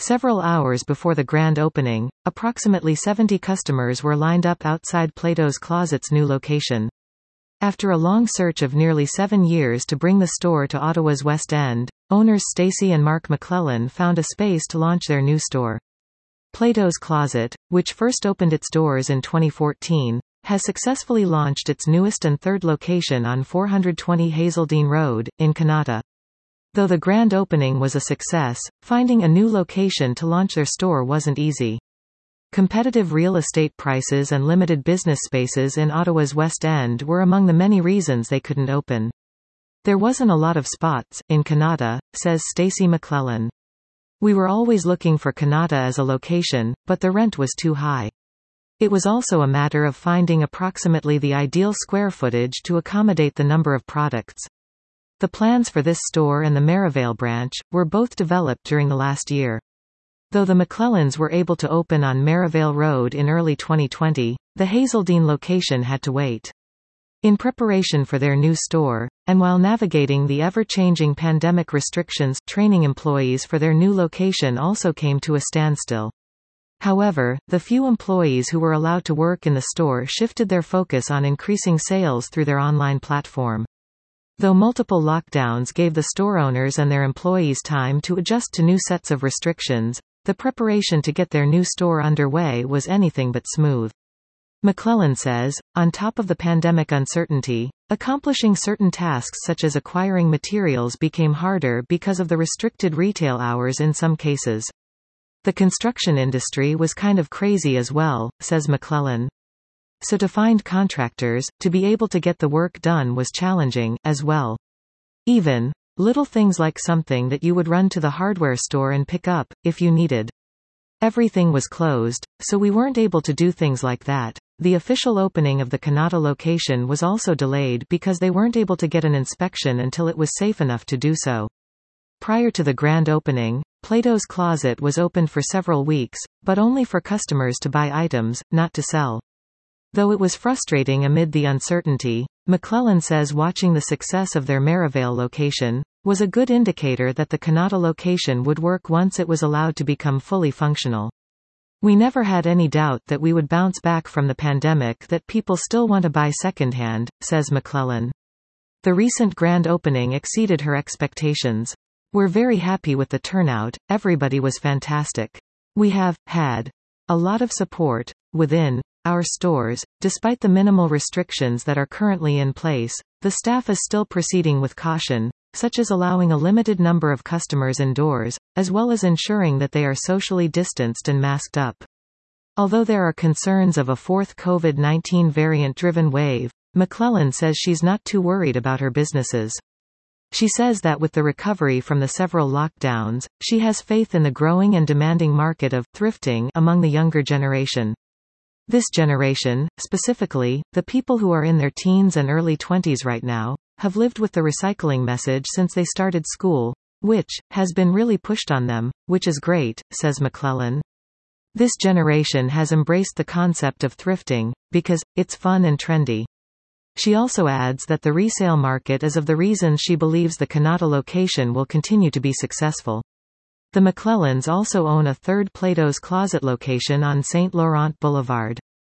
Several hours before the grand opening, approximately 70 customers were lined up outside Plato's Closet's new location. After a long search of nearly 7 years to bring the store to Ottawa's West End, owners Stacey and Mark McClellan found a space to launch their new store. Plato's Closet, which first opened its doors in 2014, has successfully launched its newest and third location on 420 Hazeldean Road, in Kanata. Though the grand opening was a success, finding a new location to launch their store wasn't easy. Competitive real estate prices and limited business spaces in Ottawa's West End were among the many reasons they couldn't open. There wasn't a lot of spots, in Kanata, says Stacey McClellan. We were always looking for Kanata as a location, but the rent was too high. It was also a matter of finding approximately the ideal square footage to accommodate the number of products. The plans for this store and the Merivale branch were both developed during the last year. Though the McClellans were able to open on Merivale Road in early 2020, the Hazeldean location had to wait. In preparation for their new store, and while navigating the ever-changing pandemic restrictions, training employees for their new location also came to a standstill. However, the few employees who were allowed to work in the store shifted their focus on increasing sales through their online platform. Though multiple lockdowns gave the store owners and their employees time to adjust to new sets of restrictions, the preparation to get their new store underway was anything but smooth. McClellan says, on top of the pandemic uncertainty, accomplishing certain tasks such as acquiring materials became harder because of the restricted retail hours in some cases. The construction industry was kind of crazy as well, says McClellan. So to find contractors, to be able to get the work done was challenging, as well. Even little things like something that you would run to the hardware store and pick up, if you needed. Everything was closed, so we weren't able to do things like that. The official opening of the Kanata location was also delayed because they weren't able to get an inspection until it was safe enough to do so. Prior to the grand opening, Plato's Closet was opened for several weeks, but only for customers to buy items, not to sell. Though it was frustrating amid the uncertainty, McClellan says watching the success of their Merivale location was a good indicator that the Kanata location would work once it was allowed to become fully functional. We never had any doubt that we would bounce back from the pandemic, that people still want to buy secondhand, says McClellan. The recent grand opening exceeded her expectations. We're very happy with the turnout, everybody was fantastic. We have had a lot of support within our stores. Despite the minimal restrictions that are currently in place, the staff is still proceeding with caution, such as allowing a limited number of customers indoors, as well as ensuring that they are socially distanced and masked up. Although there are concerns of a fourth COVID-19 variant-driven wave, McClellan says she's not too worried about her businesses. She says that with the recovery from the several lockdowns, she has faith in the growing and demanding market of thrifting among the younger generation. This generation, specifically, the people who are in their teens and early 20s right now, have lived with the recycling message since they started school, which has been really pushed on them, which is great, says McClellan. This generation has embraced the concept of thrifting, because it's fun and trendy. She also adds that the resale market is of the reasons she believes the Kanata location will continue to be successful. The McClellans also own a third Plato's Closet location on St. Laurent Boulevard.